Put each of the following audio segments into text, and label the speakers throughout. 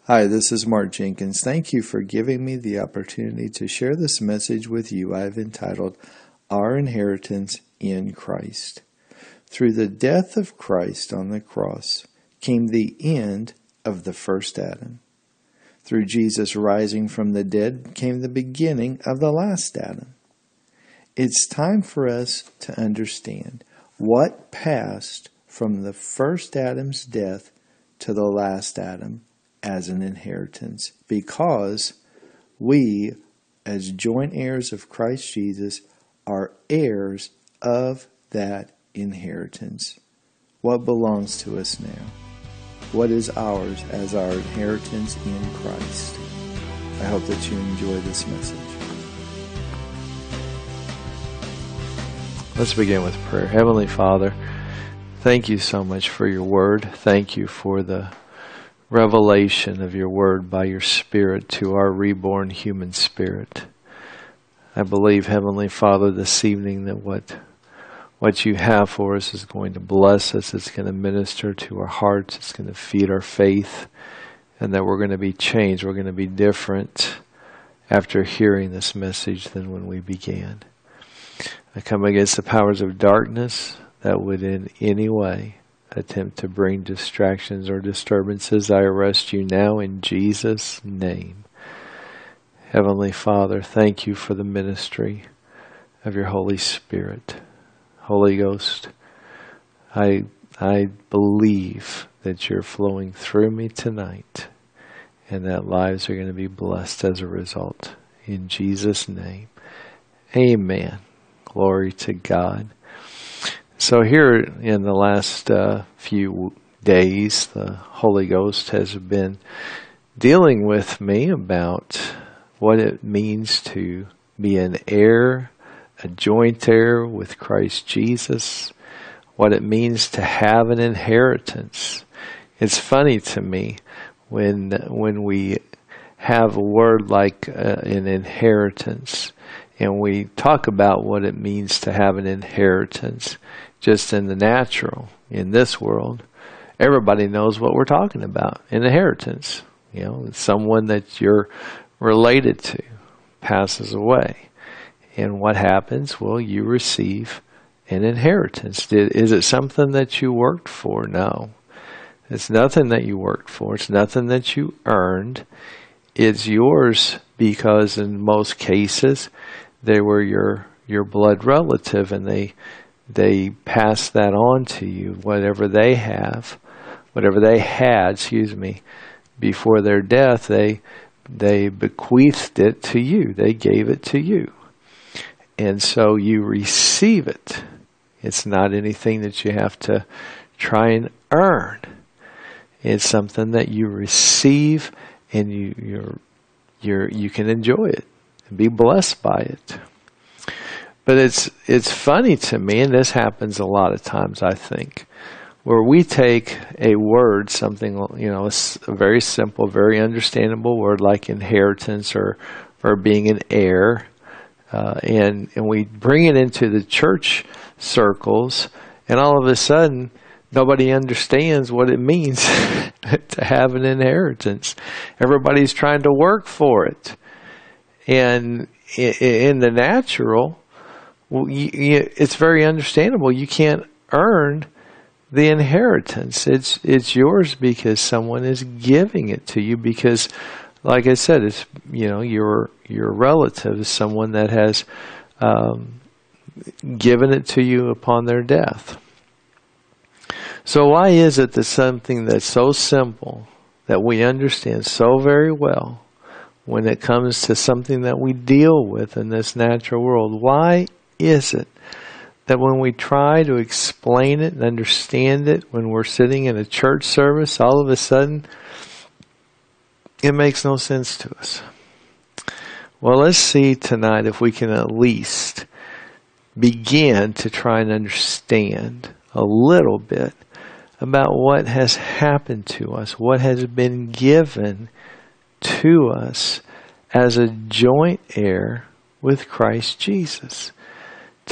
Speaker 1: Hi, this is Mark Jenkins. Thank you for giving me the opportunity to share this message with you. I've entitled, Our Inheritance in Christ. Through the death of Christ on the cross came the end of the first Adam. Through Jesus rising from the dead came the beginning of the last Adam. It's time for us to understand what passed from the first Adam's death to the last Adam as an inheritance, because we, as joint heirs of Christ Jesus, are heirs of that inheritance. What belongs to us now? What is ours as our inheritance in Christ? I hope that you enjoy this message.
Speaker 2: Let's begin with prayer. Heavenly Father, thank you so much for your word. Thank you for the revelation of your word by your Spirit to our reborn human spirit. I believe, Heavenly Father, this evening that what you have for us is going to bless us. It's going to minister to our hearts. It's going to feed our faith, and that we're going to be changed. We're going to be different after hearing this message than when we began. I come against the powers of darkness that would in any way attempt to bring distractions or disturbances. I arrest you now in Jesus' name. Heavenly Father, thank you for the ministry of your Holy Spirit. Holy Ghost, I believe that you're flowing through me tonight, and that lives are going to be blessed as a result. In Jesus' name, amen. Glory to God. So here in the last few days, the Holy Ghost has been dealing with me about what it means to be an heir, a joint heir with Christ Jesus, what it means to have an inheritance. It's funny to me when we have a word like an inheritance, and we talk about what it means to have an inheritance just in the natural, in this world. Everybody knows what we're talking about. An inheritance. You know, someone that you're related to passes away. And what happens? Well, you receive an inheritance. Is it something that you worked for? No. It's nothing that you worked for. It's nothing that you earned. It's yours because in most cases they were your blood relative, and they pass that on to you. Whatever they had, before their death, they bequeathed it to you. They gave it to you. And so you receive it. It's not anything that you have to try and earn. It's something that you receive, and you can enjoy it and be blessed by it. But it's funny to me, and this happens a lot of times, I think, where we take a word, something, a very simple, very understandable word like inheritance or being an heir, and we bring it into the church circles, and all of a sudden, nobody understands what it means to have an inheritance. Everybody's trying to work for it. And in the natural, it's very understandable. You can't earn the inheritance. It's yours because someone is giving it to you. Because, like I said, it's your relative is someone that has given it to you upon their death. So why is it that something that's so simple, that we understand so very well, when it comes to something that we deal with in this natural world, why is it that when we try to explain it and understand it, when we're sitting in a church service, all of a sudden, it makes no sense to us? Well, let's see tonight if we can at least begin to try and understand a little bit about what has happened to us, what has been given to us as a joint heir with Christ Jesus.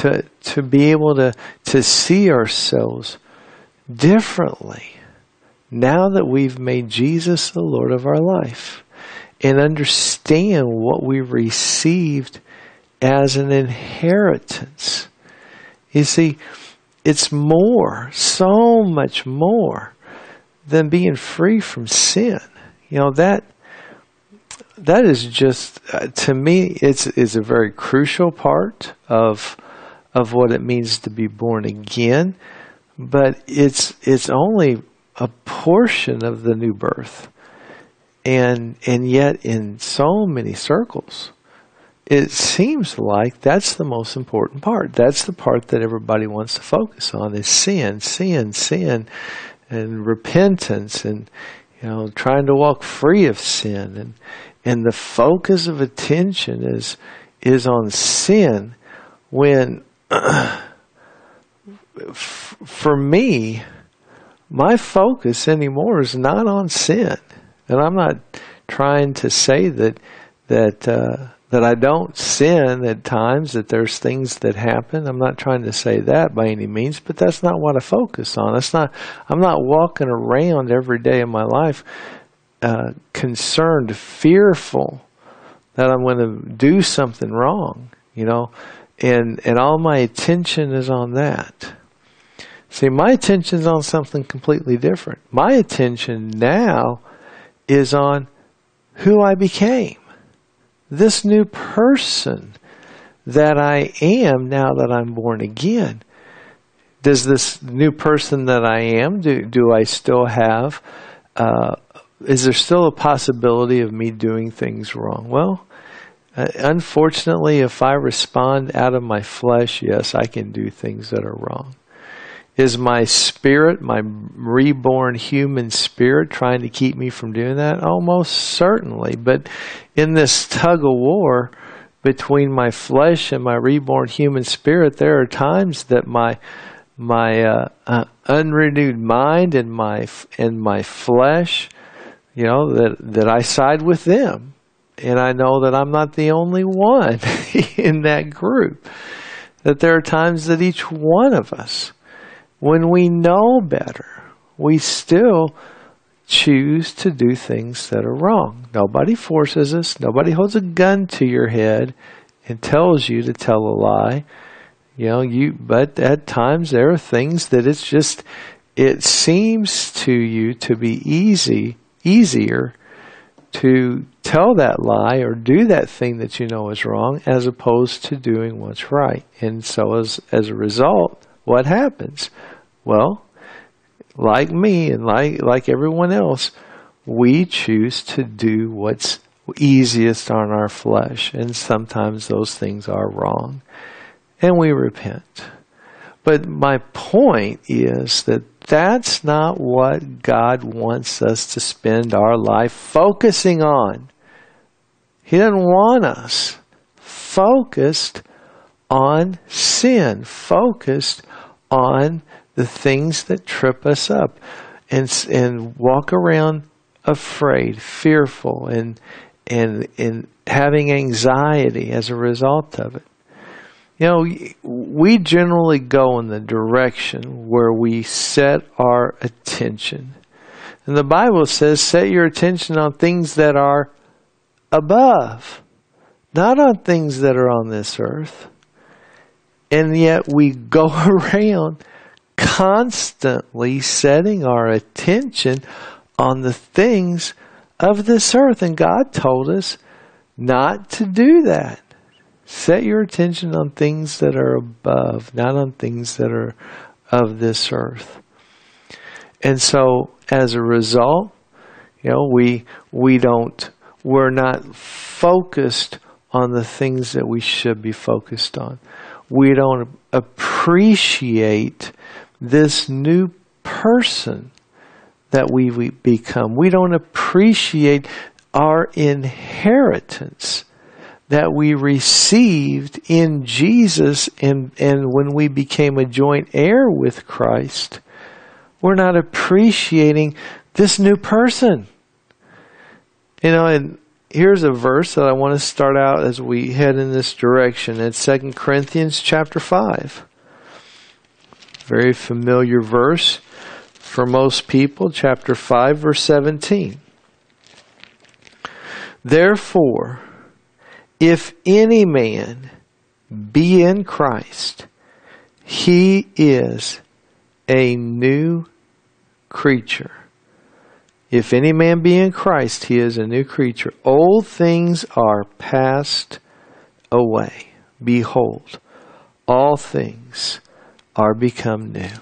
Speaker 2: To be able to see ourselves differently now that we've made Jesus the Lord of our life and understand what we received as an inheritance. You see, it's more, so much more than being free from sin. You know, that is just, to me, it's a very crucial part of what it means to be born again, but it's only a portion of the new birth. And yet in so many circles, it seems like that's the most important part. That's the part that everybody wants to focus on, is sin, and repentance, and trying to walk free of sin. And the focus of attention is on sin, when for me, my focus anymore is not on sin. And I'm not trying to say that I don't sin at times, that there's things that happen. I'm not trying to say that by any means, but that's not what I focus on. I'm not walking around every day of my life concerned, fearful that I'm going to do something wrong, and all my attention is on that. See, my attention is on something completely different. My attention now is on who I became. This new person that I am now that I'm born again. Does this new person that I am, do I still have, is there still a possibility of me doing things wrong? Well, unfortunately, if I respond out of my flesh, yes, I can do things that are wrong. Is my spirit, my reborn human spirit, trying to keep me from doing that? Oh, most certainly. But in this tug of war between my flesh and my reborn human spirit, there are times that my unrenewed mind and my flesh, that I side with them. And I know that I'm not the only one in that group. That there are times that each one of us, when we know better, we still choose to do things that are wrong. Nobody forces us. Nobody holds a gun to your head and tells you to tell a lie. But at times there are things that it seems to you to be easier to tell that lie or do that thing that you know is wrong, as opposed to doing what's right. And so as a result, what happens? Well, like me and like everyone else, we choose to do what's easiest on our flesh. And sometimes those things are wrong. And we repent. But my point is that that's not what God wants us to spend our life focusing on. He doesn't want us focused on sin, focused on the things that trip us up, and walk around afraid, fearful, and having anxiety as a result of it. We generally go in the direction where we set our attention. And the Bible says, set your attention on things that are above, not on things that are on this earth. And yet we go around constantly setting our attention on the things of this earth. And God told us not to do that. Set your attention on things that are above, not on things that are of this earth. And so, as a result, we're not focused on the things that we should be focused on. We don't appreciate this new person that we become. We don't appreciate our inheritance that we received in Jesus, and when we became a joint heir with Christ. We're not appreciating this new person. And here's a verse that I want to start out as we head in this direction. It's 2 Corinthians chapter 5. Very familiar verse for most people, chapter 5, verse 17. Therefore, if any man be in Christ, he is a new creature. If any man be in Christ, he is a new creature. Old things are passed away. Behold, all things are become new.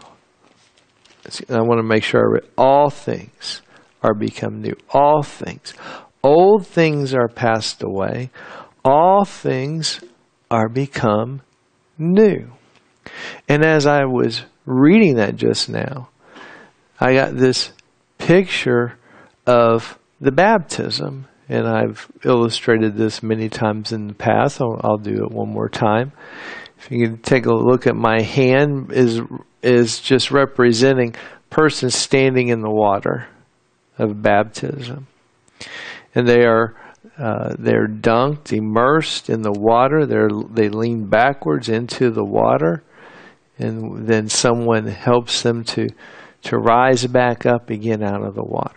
Speaker 2: I want to make sure I read. All things are become new. All things. Old things are passed away. All things are become new. And as I was reading that just now, I got this picture of the baptism, and I've illustrated this many times in the past. I'll do it one more time. If you can take a look at my hand, is just representing person standing in the water of baptism, and they're dunked, immersed in the water. They lean backwards into the water, and then someone helps them to rise back up again out of the water.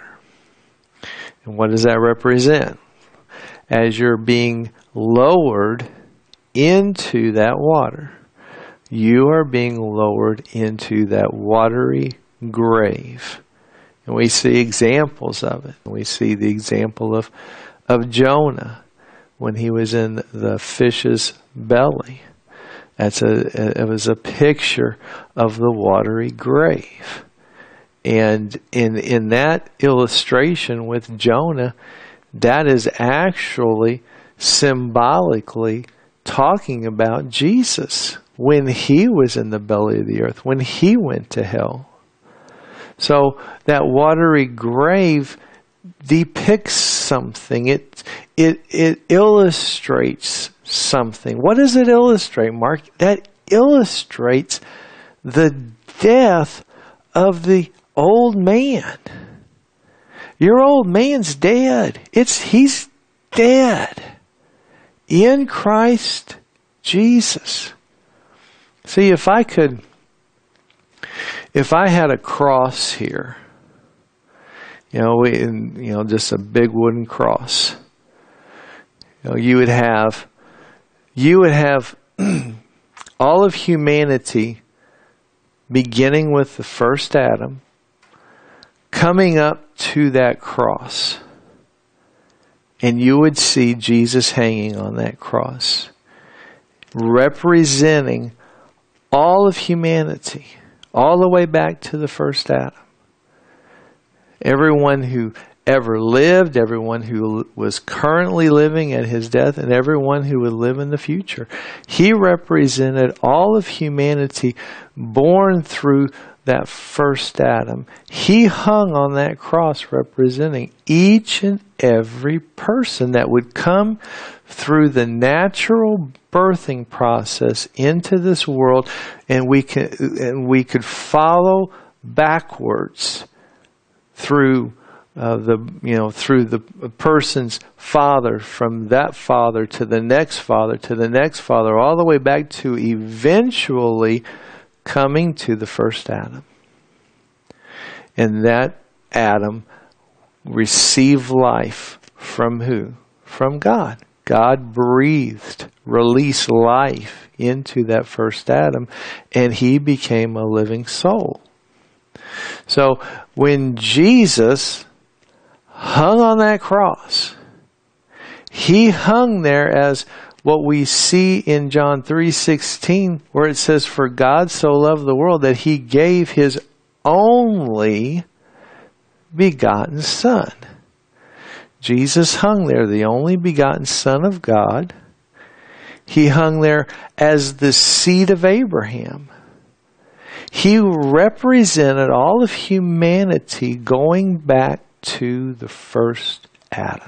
Speaker 2: And what does that represent? As you're being lowered into that water, you are being lowered into that watery grave. And we see examples of it. We see the example of Jonah when he was in the fish's belly. It was a picture of the watery grave. And in that illustration with Jonah, that is actually symbolically talking about Jesus when he was in the belly of the earth, when he went to hell. So that watery grave depicts something. It illustrates something. What does it illustrate, Mark? That illustrates the death of the old man. Your old man's dead. He's dead in Christ Jesus. See, if I had a cross here, just a big wooden cross, you would have all of humanity beginning with the first Adam, coming up to that cross, and you would see Jesus hanging on that cross, representing all of humanity, all the way back to the first Adam. Everyone who ever lived, everyone who was currently living at his death, and everyone who would live in the future. He represented all of humanity born through that first Adam. He hung on that cross representing each and every person that would come through the natural birthing process into this world, and we could follow backwards through the person's father, from that father to the next father to the next father, all the way back to eventually coming to the first Adam. And that Adam received life from who? From God. God breathed, released life into that first Adam, and he became a living soul. So when Jesus hung on that cross, he hung there as what we see in John 3:16, where it says, "For God so loved the world that he gave his only begotten Son." Jesus hung there, the only begotten Son of God. He hung there as the seed of Abraham. He represented all of humanity going back to the first Adam.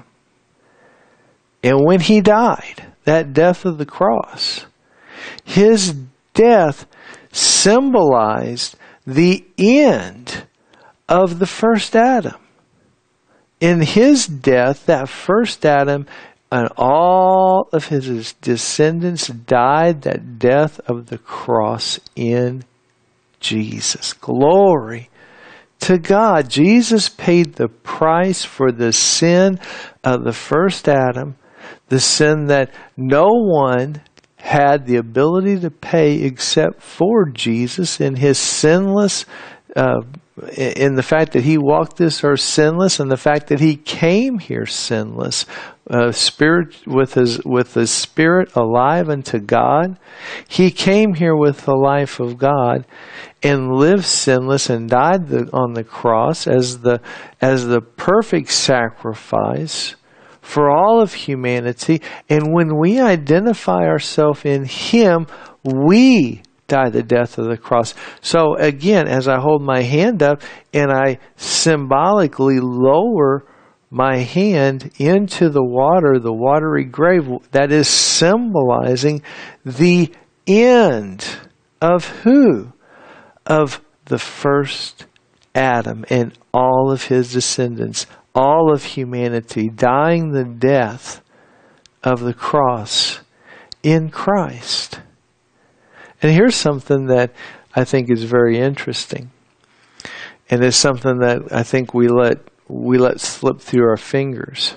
Speaker 2: And when he died, that death of the cross, his death symbolized the end of the first Adam. In his death, that first Adam and all of his descendants died that death of the cross in Jesus. Glory to God. Jesus paid the price for the sin of the first Adam, the sin that no one had the ability to pay except for Jesus in his sinless, in the fact that he walked this earth sinless, and the fact that he came here sinless, spirit with his spirit alive unto God. He came here with the life of God and lived sinless and died on the cross as the perfect sacrifice for all of humanity. And when we identify ourselves in him, we die the death of the cross. So again, as I hold my hand up and I symbolically lower my hand into the water, the watery grave, that is symbolizing the end of who? Of the first Adam and all of his descendants, all of humanity, dying the death of the cross in Christ. And here's something that I think is very interesting. And it's something that I think we let slip through our fingers.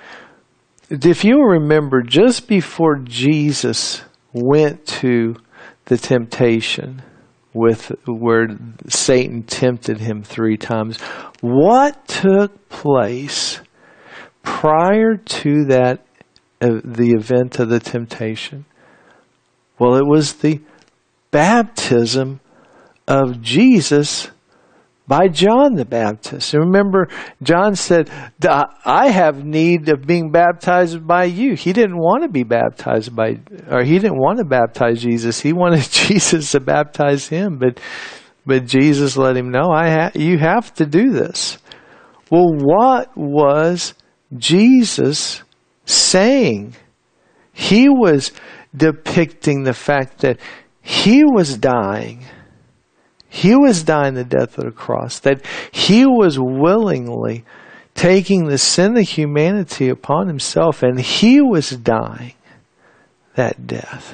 Speaker 2: If you remember, just before Jesus went to the temptation, where Satan tempted him 3 times, what took place prior to that, the event of the temptation? Well, it was the baptism of Jesus by John the Baptist. And remember, John said, I have need of being baptized by you. He didn't want to be baptized he didn't want to baptize Jesus. He wanted Jesus to baptize him. But Jesus let him know, you have to do this. Well, what was Jesus saying? He was depicting the fact that he was dying. He was dying the death of the cross. That he was willingly taking the sin of humanity upon himself, and he was dying that death.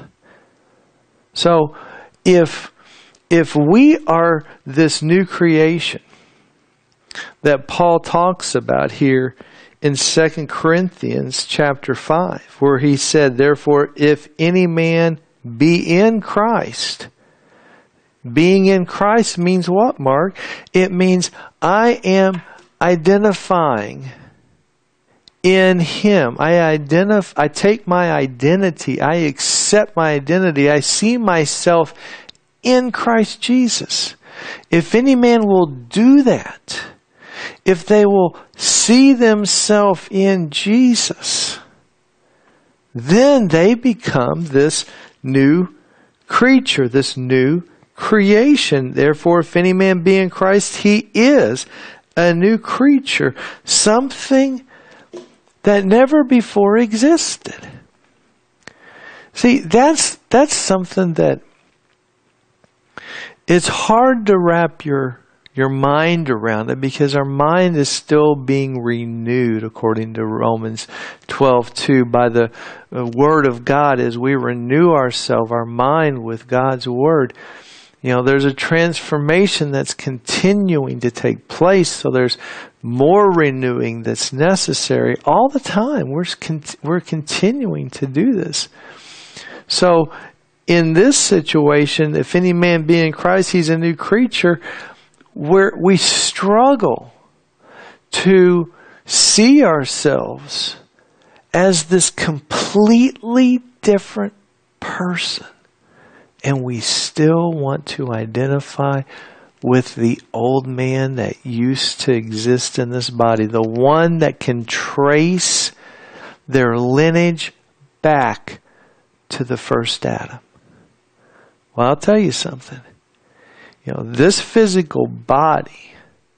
Speaker 2: So if we are this new creation that Paul talks about here in 2 Corinthians chapter 5, where he said, therefore, if any man be in Christ. Being in Christ means what, Mark? It means I am identifying in him. I take my identity. I accept my identity. I see myself in Christ Jesus. If any man will do that, if they will see themselves in Jesus, then they become this new creature, this new creation. Therefore, if any man be in Christ, he is a new creature, something that never before existed. See, that's something that it's hard to wrap your mind around it, because our mind is still being renewed, according to Romans 12:2, by the Word of God. As we renew ourselves, our mind, with God's Word, there's a transformation that's continuing to take place. So there's more renewing that's necessary all the time. We're continuing to do this. So in this situation, if any man be in Christ, he's a new creature. We struggle to see ourselves as this completely different person. And we still want to identify with the old man that used to exist in this body, the one that can trace their lineage back to the first Adam. Well, I'll tell you something. This physical body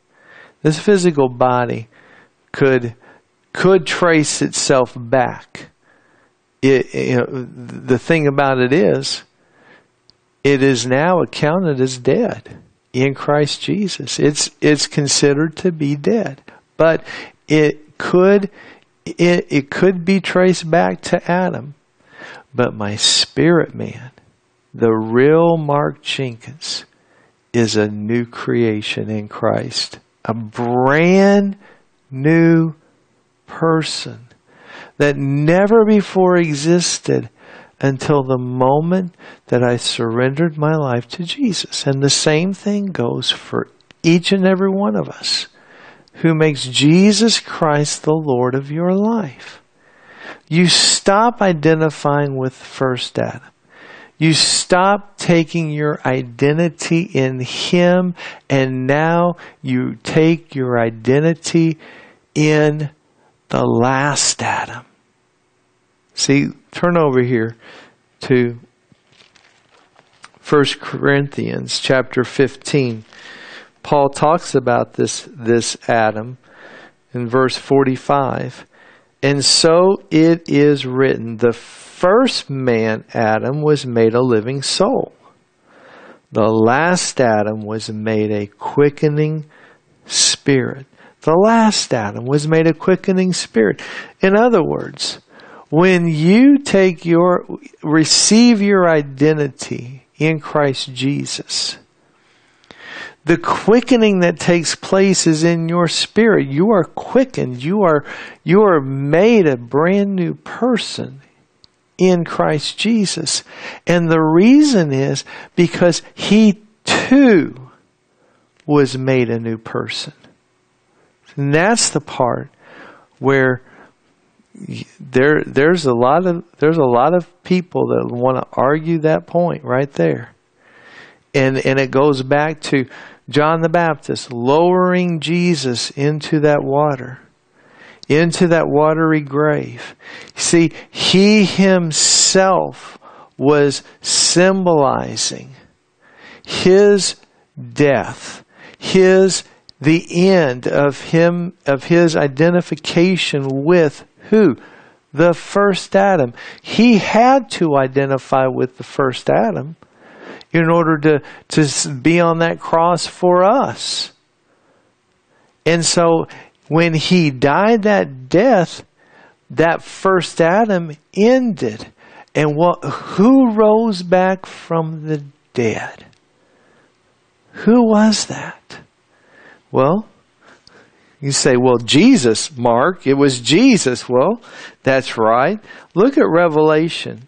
Speaker 2: could trace itself back. The thing about it is now accounted as dead in Christ Jesus. It's considered to be dead, but it could be traced back to Adam. But my spirit man, the real Mark Jenkins, is a new creation in Christ. A brand new person that never before existed until the moment that I surrendered my life to Jesus. And the same thing goes for each and every one of us who makes Jesus Christ the Lord of your life. You stop identifying with first Adam. You stop taking your identity in Him, and now you take your identity in the last Adam. See, turn over here to 1 Corinthians chapter 15. Paul talks about this Adam in verse 45. And so it is written, the first man, Adam, was made a living soul. The last Adam was made a quickening spirit. The last Adam was made a quickening spirit. In other words, when you receive your identity in Christ Jesus, the quickening that takes place is in your spirit. You are quickened. You are made a brand new person in Christ Jesus. And the reason is because He too was made a new person. And that's the part where there's a lot of people that want to argue that point right there. And it goes back to John the Baptist lowering Jesus into that water, into that watery grave. See, He Himself was symbolizing His death, the end of His identification with who? The first Adam. He had to identify with the first Adam in order to be on that cross for us. And so when He died that death, that first Adam ended. And who rose back from the dead? Who was that? Well, you say, well, Jesus, Mark. It was Jesus. Well, that's right. Look at Revelation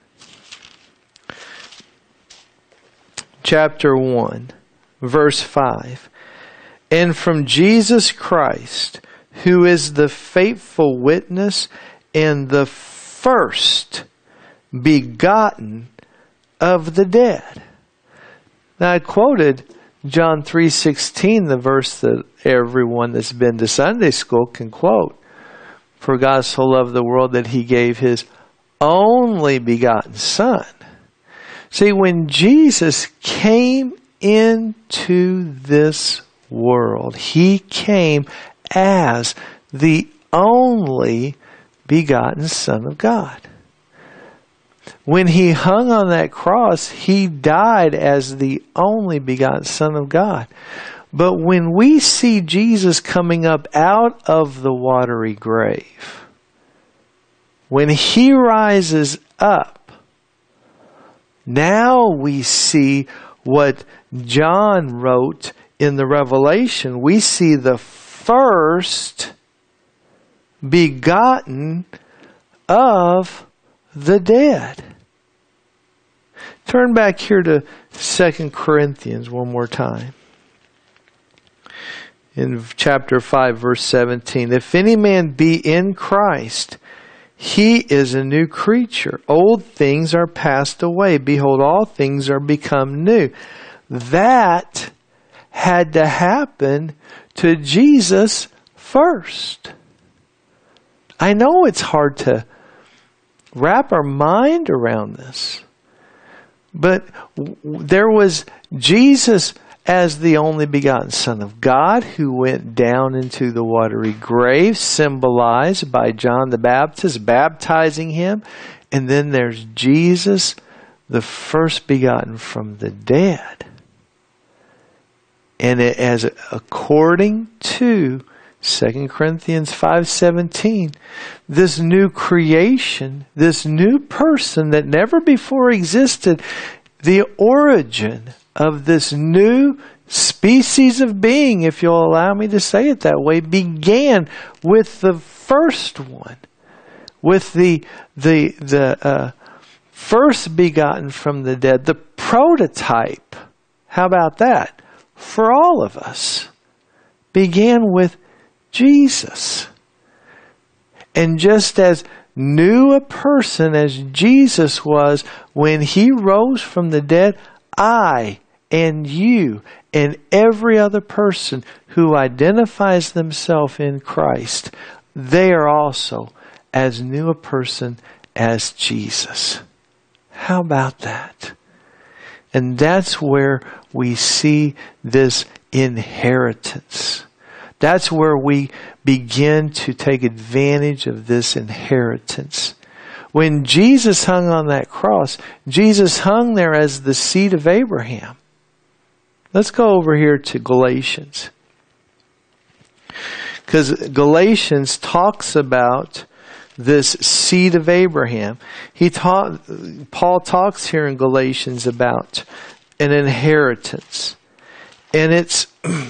Speaker 2: chapter 1, verse 5. And from Jesus Christ, who is the faithful witness and the first begotten of the dead. Now I quoted John 3:16, the verse that everyone that's been to Sunday school can quote. For God so loved the world that He gave His only begotten Son. See, when Jesus came into this world, He came as the only begotten Son of God. When He hung on that cross, He died as the only begotten Son of God. But when we see Jesus coming up out of the watery grave, when He rises up, now we see what John wrote in the Revelation. We see the first begotten of the dead. Turn back here to 2 Corinthians one more time. In chapter 5, verse 17. If any man be in Christ, he is a new creature. Old things are passed away. Behold, all things are become new. That had to happen to Jesus first. I know it's hard to wrap our mind around this. But there was Jesus as the only begotten Son of God who went down into the watery grave, symbolized by John the Baptist baptizing Him. And then there's Jesus, the first begotten from the dead. And as according to 2 Corinthians 5:17, this new creation, this new person that never before existed, the origin of this new species of being, if you'll allow me to say it that way, began with the first one, with the first begotten from the dead, the prototype. How about that? For all of us, began with Jesus. And just as new a person as Jesus was when he rose from the dead, I and you and every other person who identifies themselves in Christ, they are also as new a person as Jesus. How about that? And that's where we see this inheritance. That's where we begin to take advantage of this inheritance. When Jesus hung on that cross, Jesus hung there as the seed of Abraham. Let's go over here to Galatians. Because Galatians talks about this seed of Abraham. Paul talks here in Galatians about an inheritance. And it's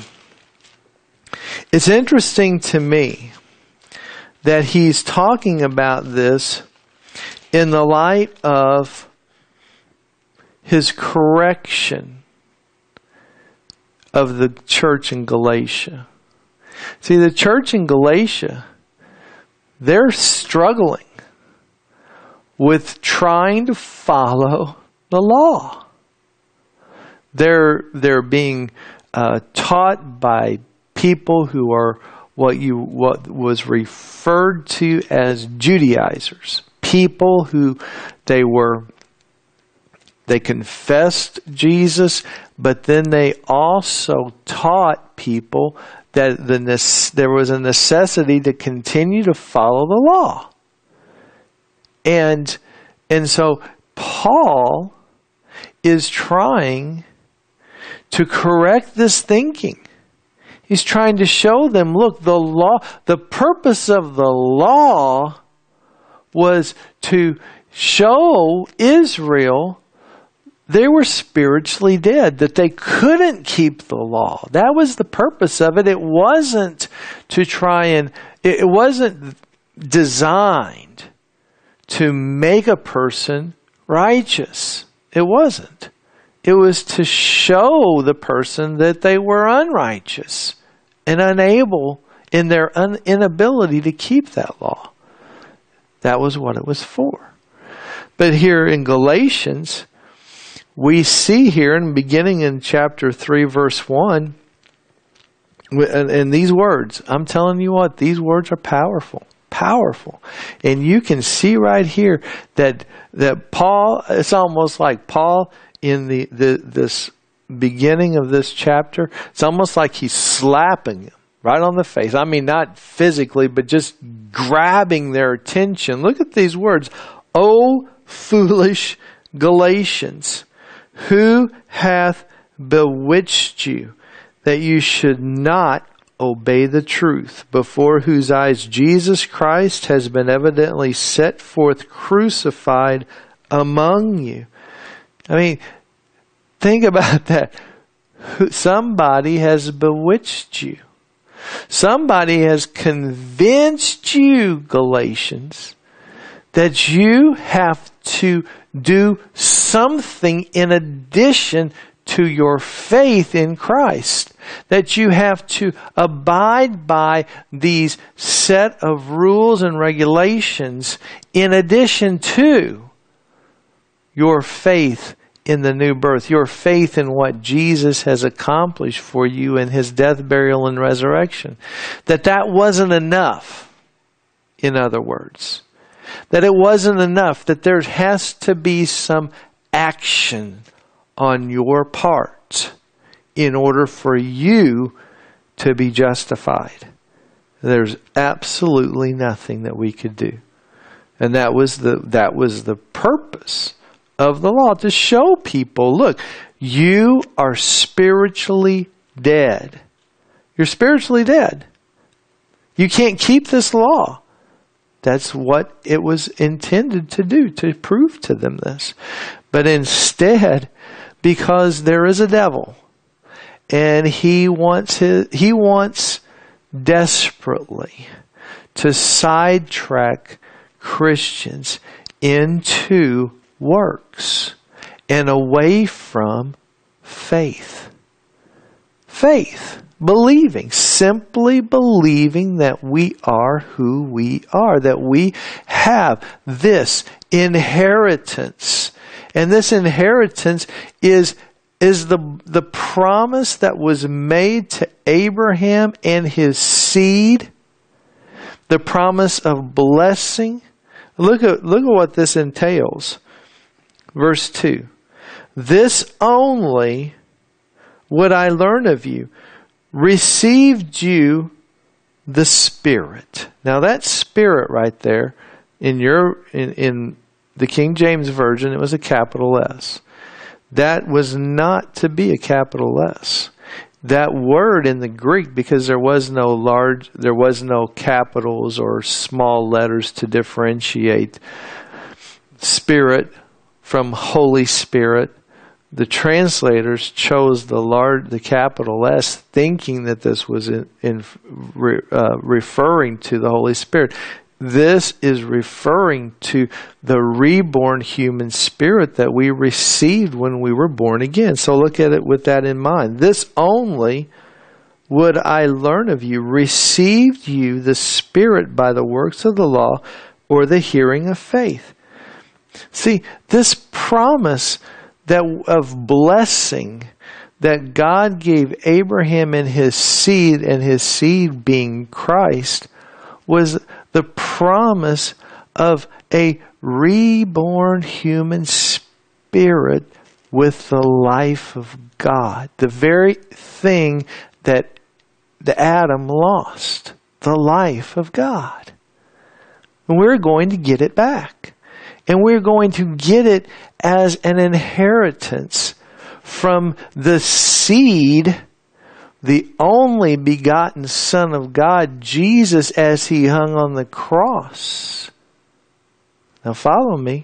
Speaker 2: interesting to me that he's talking about this in the light of his correction of the church in Galatia. See, the church in Galatia, they're struggling with trying to follow the law. They're being taught by people who are what was referred to as Judaizers. People who they confessed Jesus, but then they also taught people that there was a necessity to continue to follow the law. And so Paul is trying to correct this thinking. He's trying to show them, look, the purpose of the law was to show Israel they were spiritually dead, that they couldn't keep the law. That was the purpose of it. It wasn't to it wasn't designed to make a person righteous. It wasn't. It was to show the person that they were unrighteous and unable in their inability to keep that law. That was what it was for. But here in Galatians, we see here, beginning in chapter 3, verse 1, and these words, I'm telling you what, these words are powerful. Powerful. And you can see right here that Paul, it's almost like Paul in this beginning of this chapter, it's almost like he's slapping them right on the face. I mean, not physically, but just grabbing their attention. Look at these words. O foolish Galatians, who hath bewitched you that you should not obey the truth, before whose eyes Jesus Christ has been evidently set forth crucified among you? I mean, think about that. Somebody has bewitched you. Somebody has convinced you, Galatians, that you have to do something in addition to your faith in Christ. That you have to abide by these set of rules and regulations in addition to your faith in the new birth, your faith in what Jesus has accomplished for you in his death, burial, and resurrection. That wasn't enough, in other words. That it wasn't enough, that there has to be some action on your part in order for you to be justified. There's absolutely nothing that we could do. And that was the purpose of the law, to show people, look, you are spiritually dead. You're spiritually dead. You can't keep this law. That's what it was intended to do, to prove to them this. But instead, because there is a devil, And he wants desperately to sidetrack Christians into works and away from faith. Faith, believing, simply believing that we are who we are, that we have this inheritance. And this inheritance is the promise that was made to Abraham and his seed, the promise of blessing. Look at what this entails. Verse 2. This only would I learn of you. Received you the Spirit. Now that Spirit right there, in the King James Version, it was a capital S. That was not to be a capital S. That word in the Greek, because there was no capitals or small letters to differentiate Spirit from Holy Spirit, the translators chose the capital S, thinking that this was referring to the Holy Spirit. This is referring to the reborn human spirit that we received when we were born again. So look at it with that in mind. This only would I learn of you. Received you the Spirit by the works of the law or the hearing of faith. See, this promise of blessing that God gave Abraham and his seed being Christ, was the promise of a reborn human spirit with the life of God. The very thing that Adam lost, the life of God. And we're going to get it back. And we're going to get it as an inheritance from the seed, the only begotten Son of God, Jesus, as he hung on the cross. Now follow me.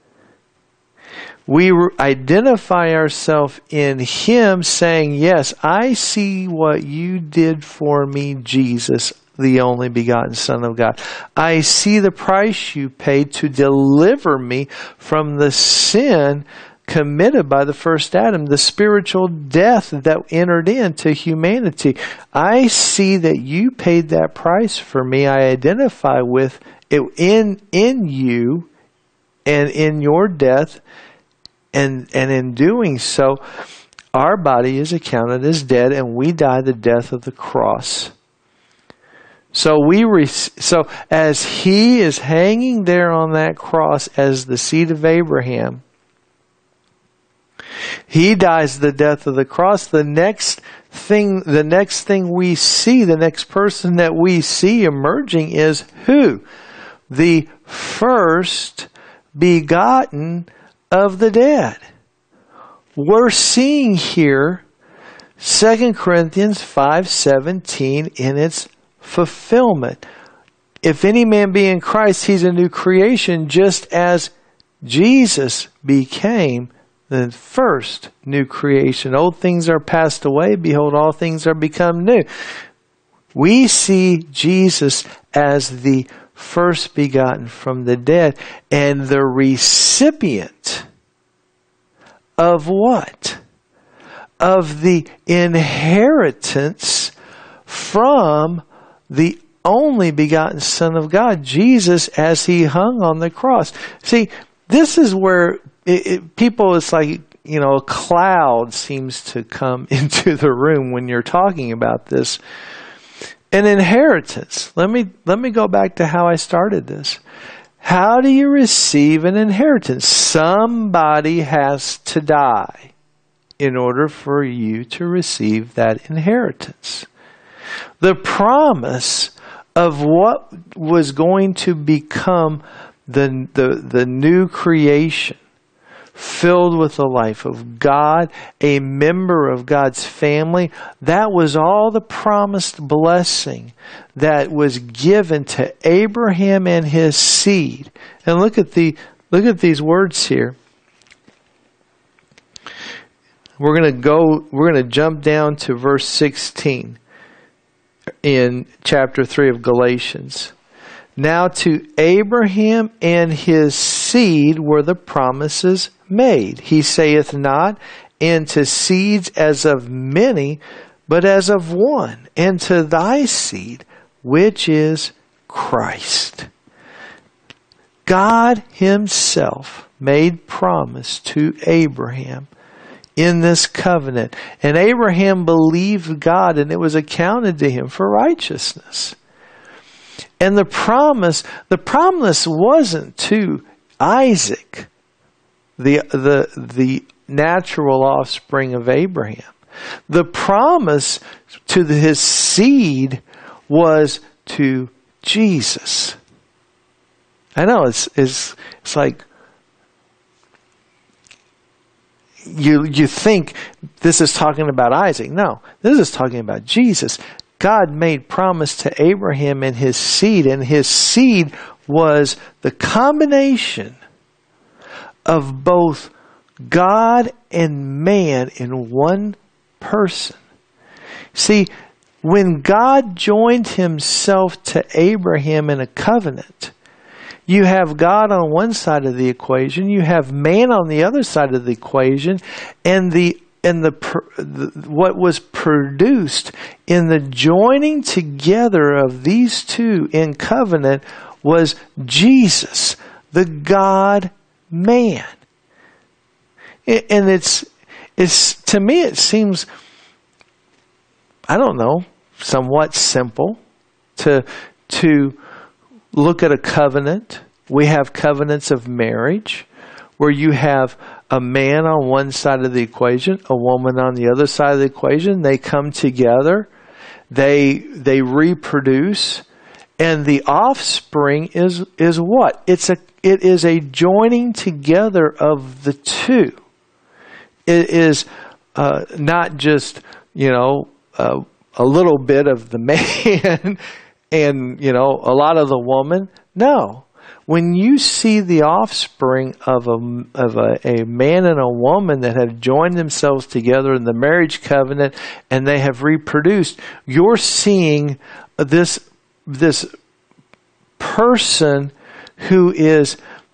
Speaker 2: We identify ourselves in him, saying, yes, I see what you did for me, Jesus, the only begotten Son of God. I see the price you paid to deliver me from the sin committed by the first Adam, the spiritual death that entered into humanity. I see that you paid that price for me. I identify with it in you and in your death, and in doing so, our body is accounted as dead, and we die the death of the cross. So as he is hanging there on that cross as the seed of Abraham, he dies the death of the cross. The next thing we see, the next person that we see emerging is who? The first begotten of the dead. We're seeing here 2 Corinthians 5:17 in its fulfillment. If any man be in Christ, he's a new creation, just as Jesus became the first new creation. Old things are passed away. Behold, all things are become new. We see Jesus as the first begotten from the dead and the recipient of what? Of the inheritance from the only begotten Son of God, Jesus, as he hung on the cross. See, this is where people, it's like, a cloud seems to come into the room when you're talking about this. An inheritance. Let me go back to how I started this. How do you receive an inheritance? Somebody has to die in order for you to receive that inheritance. The promise of what was going to become the new creation, filled with the life of God, a member of God's family, that was all the promised blessing that was given to Abraham and his seed. And look at these words here. we're going to jump down to verse 16 in chapter 3 of Galatians. Now to Abraham and his seed were the promises made. He saith not, and to seeds as of many, but as of one, and to thy seed, which is Christ. God himself made promise to Abraham in this covenant. And Abraham believed God, and it was accounted to him for righteousness. And the promise wasn't to Isaac, the natural offspring of Abraham. The promise to his seed was to Jesus. I know it's like you think this is talking about Isaac. No, this is talking about Jesus. God made promise to Abraham and his seed was the combination of both God and man in one person. See, when God joined himself to Abraham in a covenant, you have God on one side of the equation, you have man on the other side of the equation, and what was produced in the joining together of these two in covenant was Jesus, the God-man. And it's to me it seems, I don't know, somewhat simple to look at a covenant. We have covenants of marriage where you have a man on one side of the equation, a woman on the other side of the equation. They come together, they reproduce, and the offspring is what? It is a joining together of the two. It is not just, a little bit of the man and, a lot of the woman. No. When you see the offspring of a man and a woman that have joined themselves together in the marriage covenant and they have reproduced, you're seeing this person who is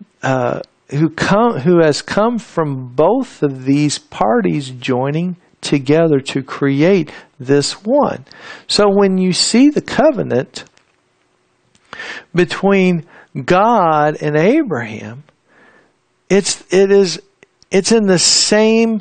Speaker 2: who has come from both of these parties joining together to create this one. So when you see the covenant between God and Abraham, it's in the same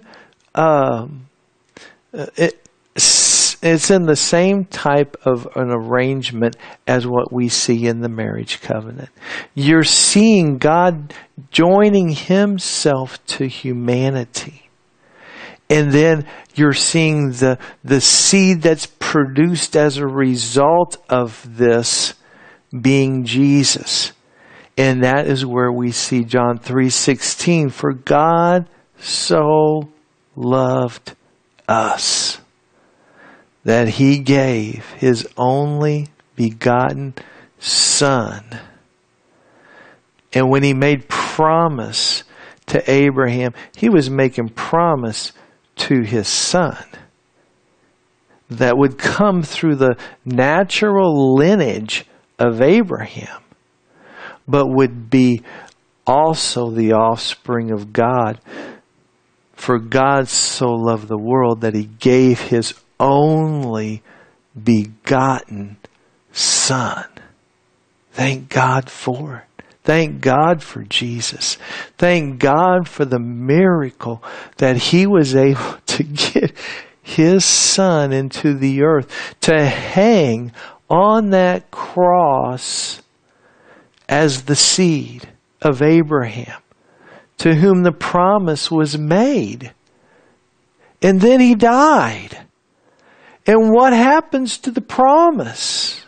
Speaker 2: it's in the same type of an arrangement as what we see in the marriage covenant. You're seeing God joining himself to humanity. And then you're seeing the seed that's produced as a result of this being Jesus. And that is where we see John 3:16. For God so loved us that he gave his only begotten Son. And when he made promise to Abraham, he was making promise to his son that would come through the natural lineage of Abraham, but would be also the offspring of God. For God so loved the world that he gave his only begotten Son. Thank God for it. Thank God for Jesus. Thank God for the miracle that he was able to get his Son into the earth, to hang on that cross as the seed of Abraham, to whom the promise was made. And then he died. And what happens to the promise?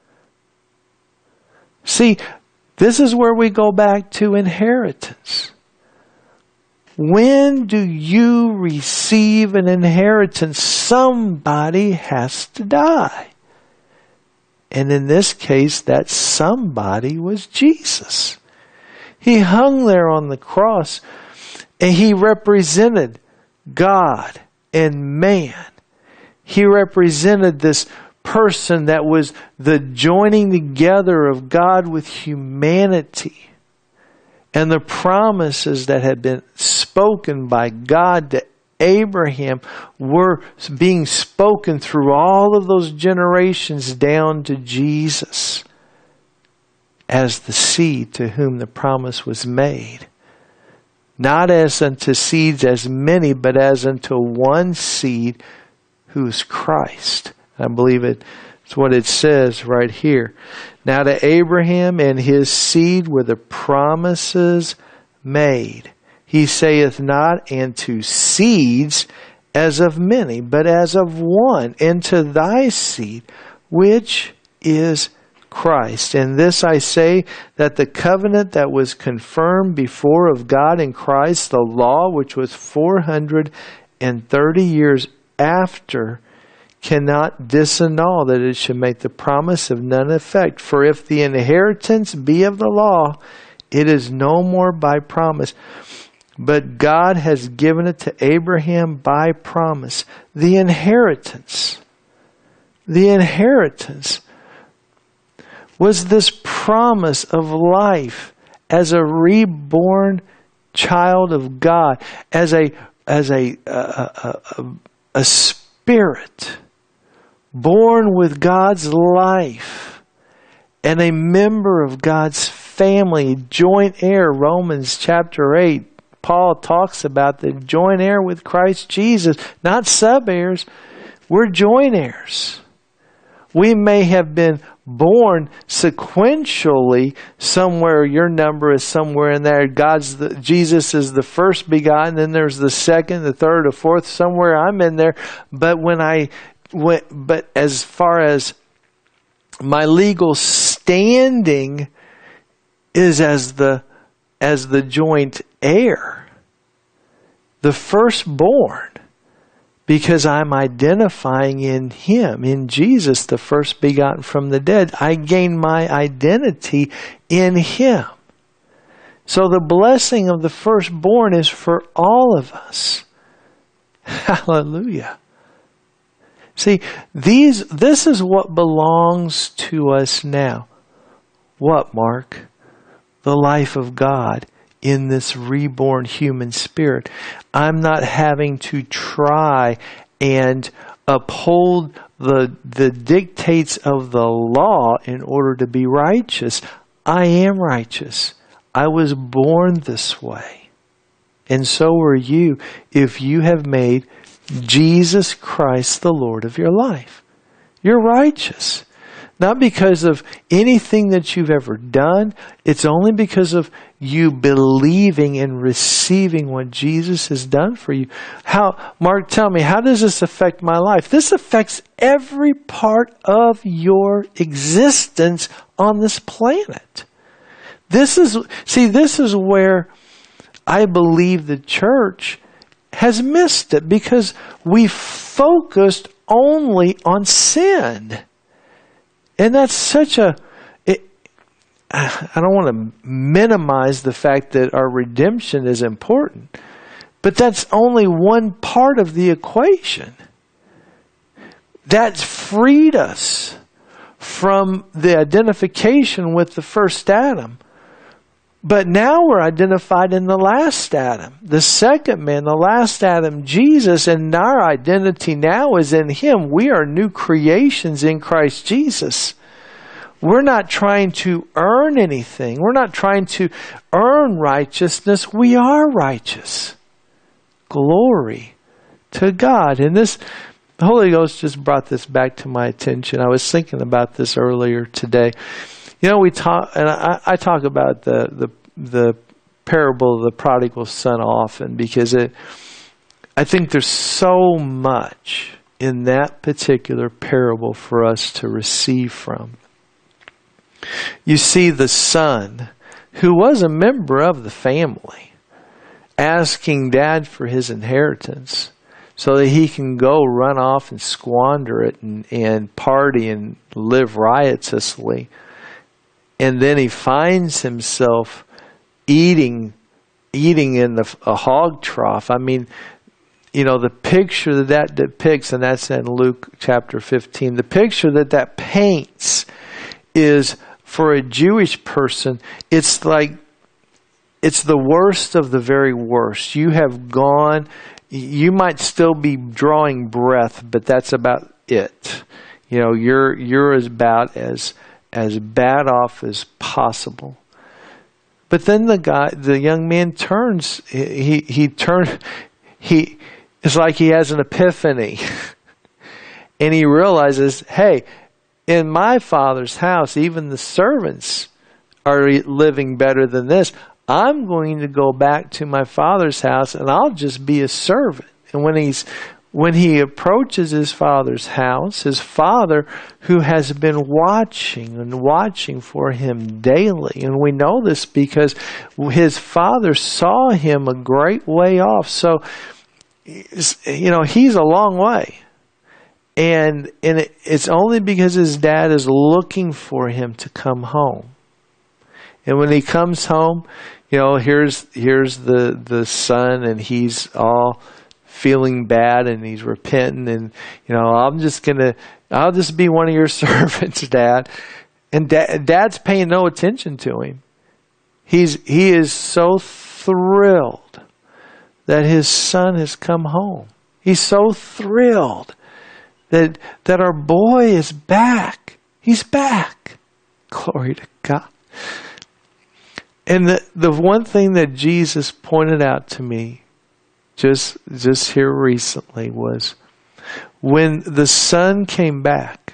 Speaker 2: See, this is where we go back to inheritance. When do you receive an inheritance? Somebody has to die. And in this case, that somebody was Jesus. He hung there on the cross and he represented God and man. He represented this person that was the joining together of God with humanity. And the promises that had been spoken by God to Abraham were being spoken through all of those generations down to Jesus as the seed to whom the promise was made. Not as unto seeds as many, but as unto one seed, who is Christ. I believe it's what it says right here. Now to Abraham and his seed were the promises made. He saith not, and to seeds as of many, but as of one, and to thy seed, which is Christ. And this I say, that the covenant that was confirmed before of God in Christ, the law which was 430 years after, cannot disannul, that it should make the promise of none effect. For if the inheritance be of the law, it is no more by promise. But God has given it to Abraham by promise. The inheritance was this promise of life as a reborn child of God, as a spirit born with God's life and a member of God's family, joint heir. Romans chapter 8, Paul talks about the joint heir with Christ Jesus, not sub-heirs. We're joint heirs. We may have been born sequentially somewhere. Your number is somewhere in there. Jesus is the first begotten, then there's the second, the third, the fourth. Somewhere I'm in there. But but as far as my legal standing is as the joint heir, the firstborn. Because I'm identifying in Him, in Jesus, the first begotten from the dead. I gain my identity in Him. So the blessing of the firstborn is for all of us. Hallelujah. See, this is what belongs to us now. What, Mark? The life of God in this reborn human spirit. I'm not having to try and uphold the dictates of the law in order to be righteous. I am righteous. I was born this way. And so are you if you have made Jesus Christ the Lord of your life. You're righteous. Not because of anything that you've ever done. It's only because of you believing and receiving what Jesus has done for you. Mark, tell me, how does this affect my life? This affects every part of your existence on this planet. This is where I believe the church has missed it, because we focused only on sin. And that's such I don't want to minimize the fact that our redemption is important, but that's only one part of the equation. That's freed us from the identification with the first Adam. But now we're identified in the last Adam, the second man, the last Adam, Jesus, and our identity now is in Him. We are new creations in Christ Jesus. We're not trying to earn anything. We're not trying to earn righteousness. We are righteous. Glory to God. And the Holy Ghost just brought this back to my attention. I was thinking about this earlier today. You know, we talk, and I talk about the parable of the prodigal son often, because I think there's so much in that particular parable for us to receive from. You see the son, who was a member of the family, asking dad for his inheritance so that he can go run off and squander it and party and live riotously. And then he finds himself eating in a hog trough. I mean, the picture that depicts, and that's in Luke chapter 15, the picture that paints is, for a Jewish person, it's like, it's the worst of the very worst. You have gone, you might still be drawing breath, but that's about it. You're about as bad off as possible. But then the young man turns, it's like he has an epiphany. And he realizes, hey, in my Father's house, even the servants are living better than this. I'm going to go back to my Father's house and I'll just be a servant. And when he approaches his father's house, his father, who has been watching for him daily, and we know this because his father saw him a great way off. So, he's a long way. And it's only because his dad is looking for him to come home. And when he comes home, here's the son, and he's all feeling bad, and he's repenting, and I'll just be one of your servants, Dad. And Dad's paying no attention to him. He is so thrilled that his son has come home. He's so thrilled that our boy is back. He's back. Glory to God. And the one thing that Jesus pointed out to me just here recently was when the son came back,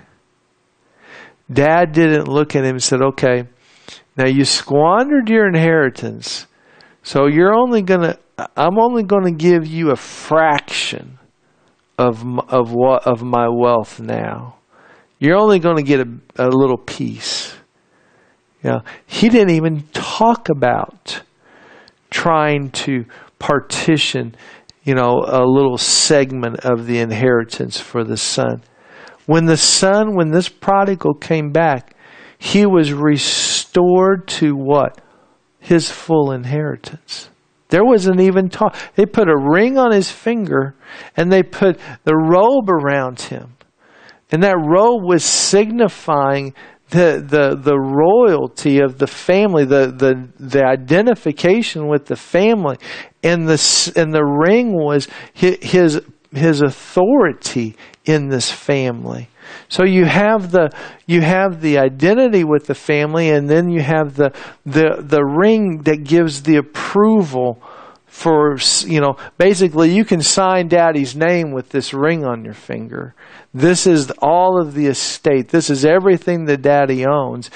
Speaker 2: Dad didn't look at him and said, okay, now you squandered your inheritance, so I'm only gonna give you a fraction of my wealth now. You're only gonna get a little piece. He didn't even talk about trying to partition, a little segment of the inheritance for the son. When this prodigal came back, he was restored to what? His full inheritance. There wasn't even talk. They put a ring on his finger and they put the robe around him. And that robe was signifying the royalty of the family, the identification with the family, and the ring was his authority in this family. So you have the identity with the family, and then you have the ring that gives the approval for, basically you can sign Daddy's name with this ring on your finger. This is all of the estate. This is everything that Daddy owns.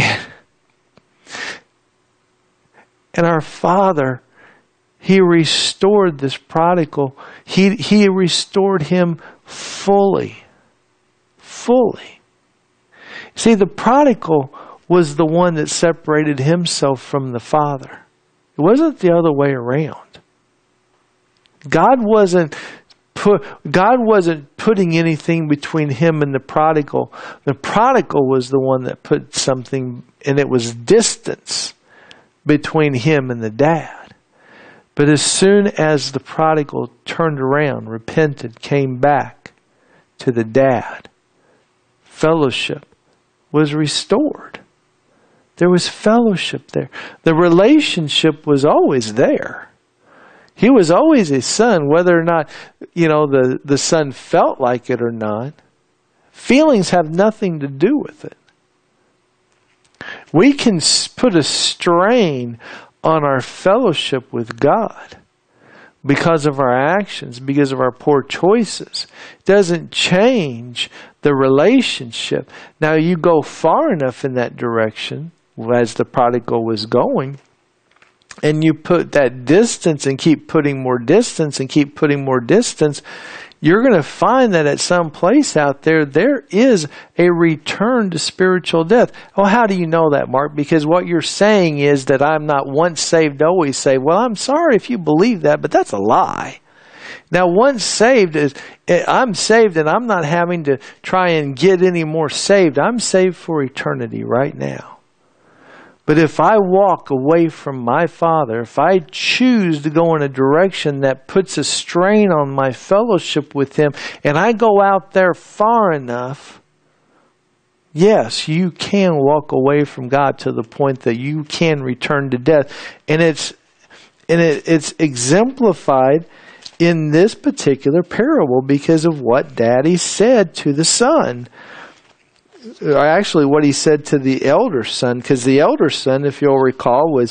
Speaker 2: And our Father, He restored this prodigal. He restored him fully. Fully. See, the prodigal was the one that separated himself from the Father. It wasn't the other way around. God wasn't putting anything between him and the prodigal. The prodigal was the one that put something, and it was distance between him and the dad. But as soon as the prodigal turned around, repented, came back to the dad, fellowship was restored. There was fellowship there. The relationship was always there. He was always a son, whether or not, the son felt like it or not. Feelings have nothing to do with it. We can put a strain on our fellowship with God because of our actions, because of our poor choices. It doesn't change the relationship. Now, you go far enough in that direction, as the prodigal was going, and you put that distance and keep putting more distance and keep putting more distance, you're going to find that at some place out there, there is a return to spiritual death. Well, how do you know that, Mark? Because what you're saying is that I'm not once saved, always saved. Well, I'm sorry if you believe that, but that's a lie. Now, once saved is, I'm saved and I'm not having to try and get any more saved. I'm saved for eternity right now. But if I walk away from my Father, if I choose to go in a direction that puts a strain on my fellowship with Him, and I go out there far enough, yes, you can walk away from God to the point that you can return to death. And it's exemplified in this particular parable because of what Daddy said to the son. Actually, what he said to the elder son, because the elder son, if you'll recall, was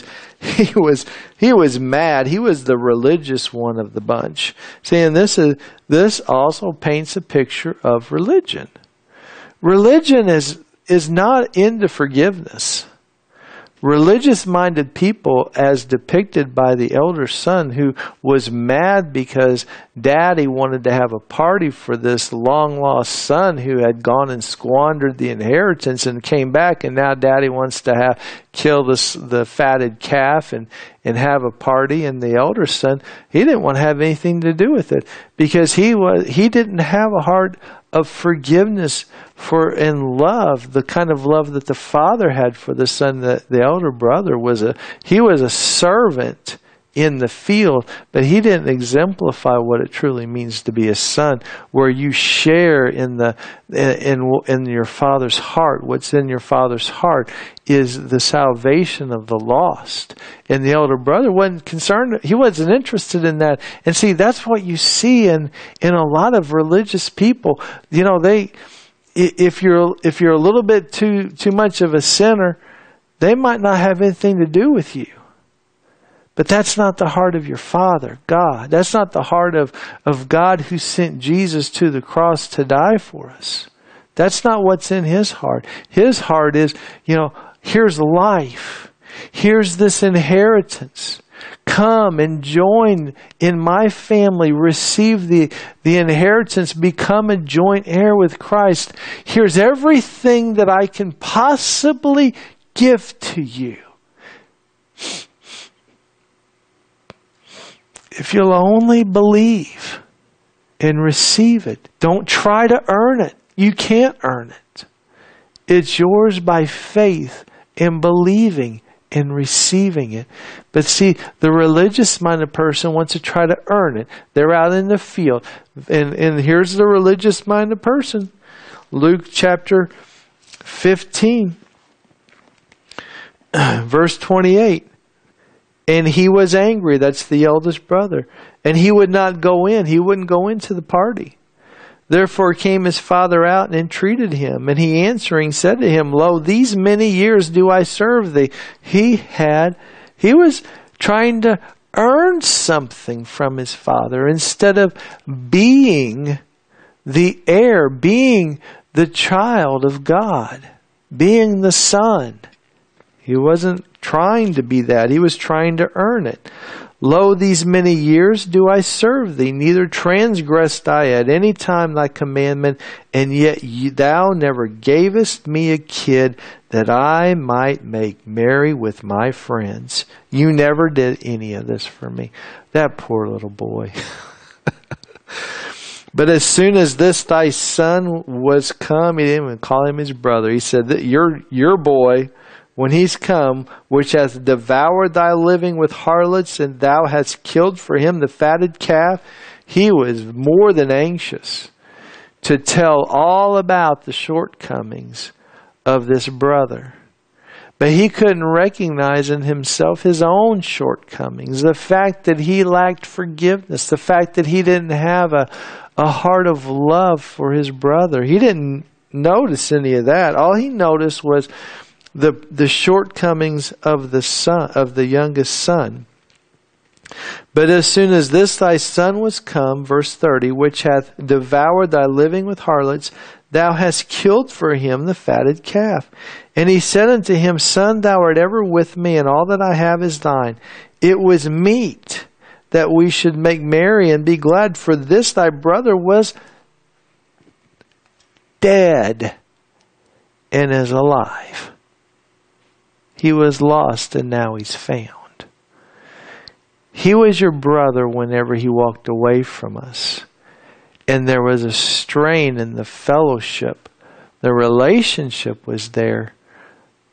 Speaker 2: mad. He was the religious one of the bunch. See, and this also paints a picture of religion. Religion is not into forgiveness. Religious-minded people, as depicted by the elder son, who was mad because Daddy wanted to have a party for this long-lost son who had gone and squandered the inheritance and came back, and now Daddy wants to kill the fatted calf and have a party. And the elder son, he didn't want to have anything to do with it because he didn't have a heart of forgiveness and love, the kind of love that the father had for the son. The elder brother was a servant in the field, but he didn't exemplify what it truly means to be a son, where you share in your father's heart. What's in your father's heart is the salvation of the lost. And the elder brother wasn't concerned. He wasn't interested in that. And see, that's what you see in a lot of religious people. You know, if you're a little bit too much of a sinner, they might not have anything to do with you. But that's not the heart of your Father, God. That's not the heart of God who sent Jesus to the cross to die for us. That's not what's in His heart. His heart is, here's life. Here's this inheritance. Come and join in my family. Receive the inheritance. Become a joint heir with Christ. Here's everything that I can possibly give to you. If you'll only believe and receive it, don't try to earn it. You can't earn it. It's yours by faith and believing and receiving it. But see, the religious-minded person wants to try to earn it. They're out in the field. And here's the religious-minded person. Luke chapter 15, verse 28. And he was angry, that's the eldest brother, and he would not go in. He wouldn't go into the party. Therefore came his father out and entreated him. And he answering said to him, Lo, these many years do I serve thee. He was trying to earn something from his father instead of being the heir, being the child of God, being the son. He wasn't trying to be that. He was trying to earn it. Lo, these many years do I serve thee, neither transgressed I at any time thy commandment, and yet thou never gavest me a kid that I might make merry with my friends. You never did any of this for me. That poor little boy. But as soon as this thy son was come, he didn't even call him his brother. He said, that your boy, when he's come, which hath devoured thy living with harlots, and thou hast killed for him the fatted calf, he was more than anxious to tell all about the shortcomings of this brother. But he couldn't recognize in himself his own shortcomings, the fact that he lacked forgiveness, the fact that he didn't have a heart of love for his brother. He didn't notice any of that. All he noticed was the shortcomings of the youngest son. But as soon as this thy son was come, verse 30, which hath devoured thy living with harlots, thou hast killed for him the fatted calf. And he said unto him, Son, thou art ever with me, and all that I have is thine. It was meet that we should make merry and be glad, for this thy brother was dead and is alive. He was lost and now he's found. He was your brother whenever he walked away from us. And there was a strain in the fellowship. The relationship was there,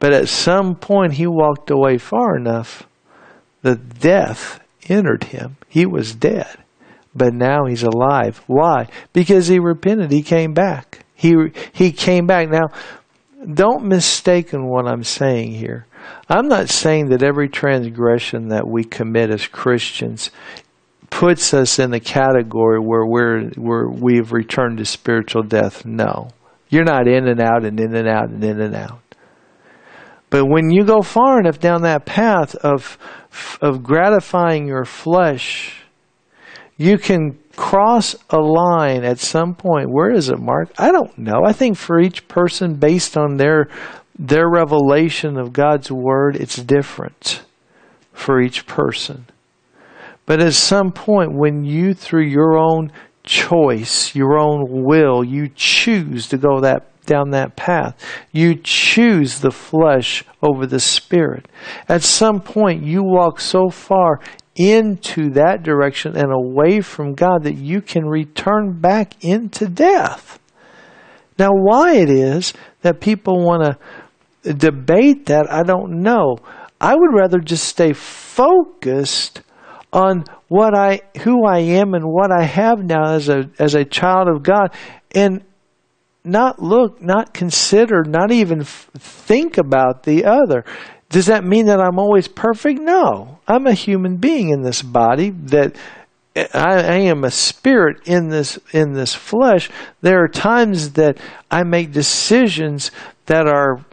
Speaker 2: But at some point he walked away far enough that death entered him. He was dead. But now he's alive. Why? Because he repented. He came back. He came back. Now, don't mistaken what I'm saying here. I'm not saying that every transgression that we commit as Christians puts us in the category where we've returned to spiritual death. No. You're not in and out and in and out and in and out. But when you go far enough down that path of gratifying your flesh, you can cross a line at some point. Where is it, Mark? I don't know. I think for each person, based on their revelation of God's Word, it's different for each person. But at some point, when you, through your own choice, your own will, you choose to go down that path. You choose the flesh over the spirit. At some point, you walk so far into that direction and away from God that you can return back into death. Now, why it is that people want to debate that, I don't know. I would rather just stay focused on who I am and what I have now as a child of God, and not consider, not even think about the other. Does that mean that I'm always perfect? No. I'm a human being in this body, that I am a spirit in this flesh. There are times that I make decisions that are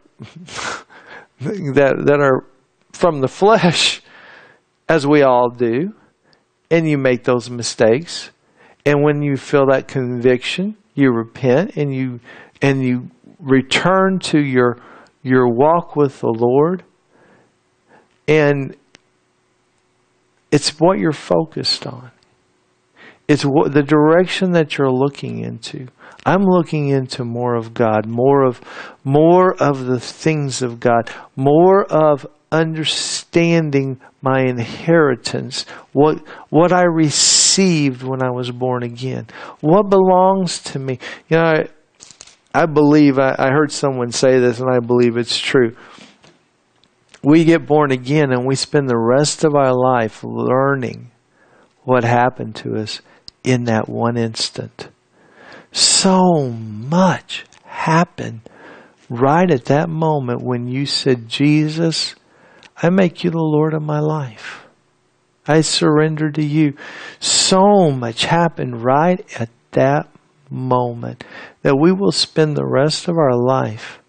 Speaker 2: that are from the flesh, as we all do, and you make those mistakes. And when you feel that conviction, you repent and you return to your walk with the Lord. And it's what you're focused on. It's the direction that you're looking into. I'm looking into more of God, more of the things of God, more of understanding my inheritance, what I received when I was born again, what belongs to me. You know, I believe, I heard someone say this, and I believe it's true. We get born again and we spend the rest of our life learning what happened to us in that one instant. So much happened right at that moment when you said, Jesus, I make you the Lord of my life. I surrender to you. So much happened right at that moment that we will spend the rest of our life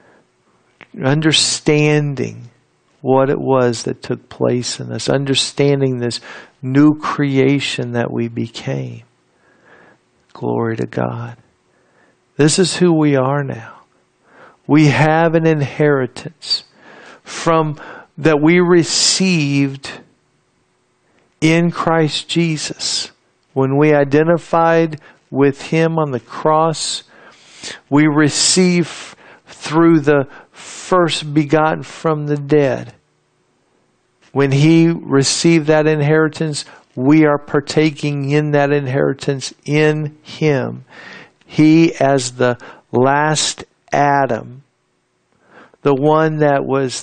Speaker 2: understanding what it was that took place in us, understanding this new creation that we became. Glory to God. This is who we are now. We have an inheritance that we received in Christ Jesus. When we identified with Him on the cross, we receive through the first begotten from the dead. When He received that inheritance, we are partaking in that inheritance in Him. He, as the last Adam, the one that was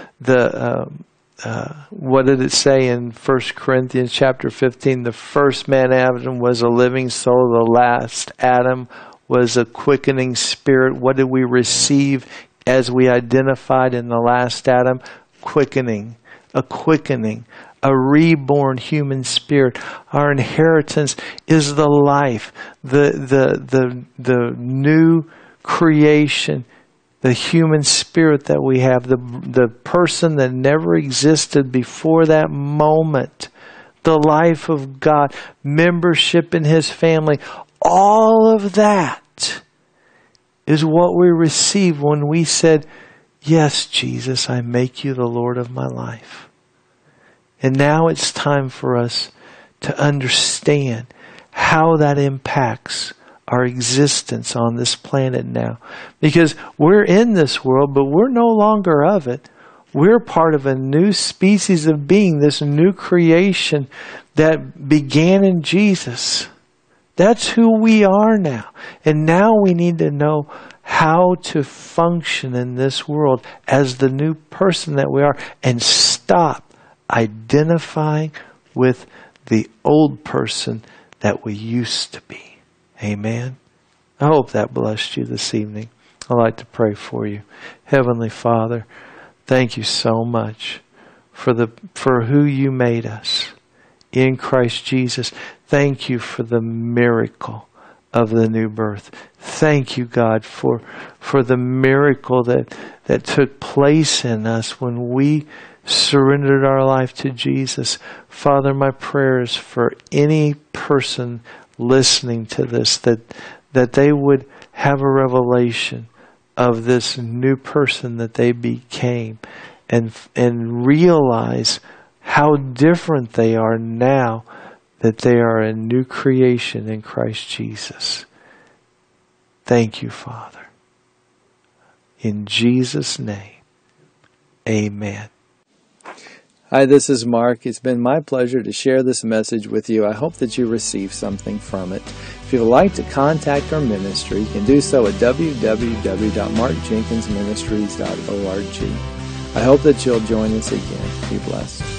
Speaker 2: what did it say in 1 Corinthians chapter 15? The first man Adam was a living soul. The last Adam was a quickening spirit. What did we receive as we identified in the last Adam? Quickening. A reborn human spirit. Our inheritance is the life, the new creation, the human spirit that we have, the person that never existed before that moment, the life of God, membership in His family. All of that is what we receive when we said, yes, Jesus, I make you the Lord of my life. And now it's time for us to understand how that impacts our existence on this planet now. Because we're in this world, but we're no longer of it. We're part of a new species of being, this new creation that began in Jesus. That's who we are now. And now we need to know how to function in this world as the new person that we are, and stop identifying with the old person that we used to be. Amen. I hope that blessed you this evening. I'd like to pray for you. Heavenly Father, thank you so much for who you made us in Christ Jesus. Thank you for the miracle of the new birth. Thank you, God, for the miracle that took place in us when we surrendered our life to Jesus. Father, my prayer is for any person listening to this, that they would have a revelation of this new person that they became, and realize how different they are now that they are a new creation in Christ Jesus. Thank you, Father. In Jesus' name, amen. Hi, this is Mark. It's been my pleasure to share this message with you. I hope that you receive something from it. If you would like to contact our ministry, you can do so at www.markjenkinsministries.org. I hope that you'll join us again. Be blessed.